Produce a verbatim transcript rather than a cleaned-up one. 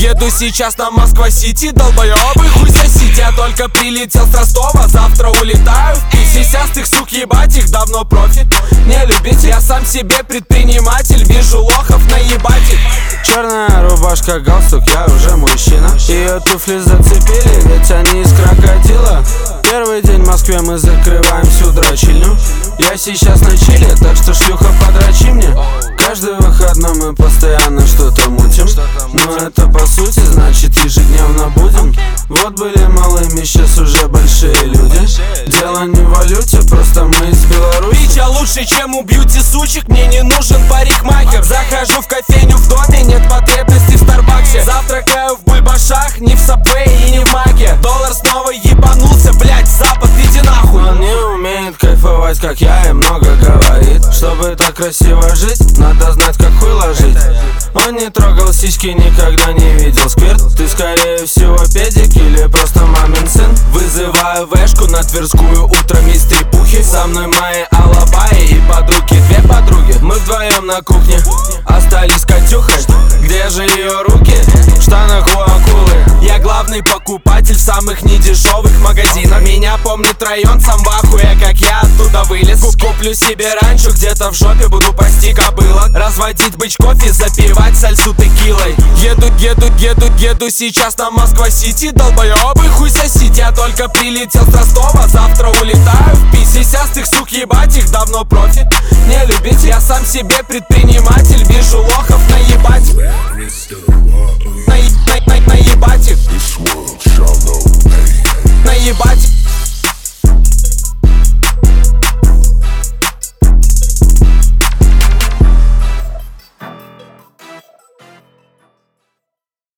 Еду сейчас на Москва-Сити, долбоёбы, хуй сосите. Я только прилетел с Ростова, завтра улетаю в Питер. Сисястых сук ебать, их давно профи не любите. Я сам себе предприниматель, вижу лохов, наебать их. Черная рубашка, галстук, я уже мужчина. Ее туфли зацепили, ведь они из крокодила. Первый день в Москве, мы закрываем всю дрочильню. Я сейчас на чиле, так что шлюха, подрочи мне. Каждый выходной мы постоянно что-то мутим. Но это по сути значит ежедневно будем. Вот были малыми, сейчас уже большие люди. Дело не в валюте, просто мы из Беларуси. Пича лучше, чем у бьюти сучек, мне не нужен парикмахер. Захожу в кофейню в доме, нет потребности в Старбаксе. Завтракаю в бульбашах, не в Сабвее и не в Маке. Доллар снова ебанулся, блять, Запад, иди нахуй. Он не умеет кайфовать, как я, и много говорит. Чтобы так красиво жить, надо знать, как хуй ложить. Он не трогал сиськи, никогда не видел сквирт. Ты скорее всего педик или просто мамин сын. Вызываю вешку на Тверскую утром из трепухи. Со мной мои алабаи и подруги, две подруги. Мы вдвоем на кухне остались с Катюхой. Где же ее руки? В штанах у акулы. Я главный покупатель в самых недешевых магазинах. Меня помнит район, сам в ахуе, как я оттуда вылез. Куплю себе ранчо, где-то в жопе буду пасти кобылок. Разводить бычков и запивать сальсу текилой. Еду, еду, еду, еду сейчас на Москва-Сити, долбоёбы, хуй сосите. Я только прилетел с Ростова, завтра улетаю в Питер. Сисястых сук ебать, их давно профи не любить. Я сам себе предприниматель, вижу лохов, наебать. На, на, на, наебать их. Наебать.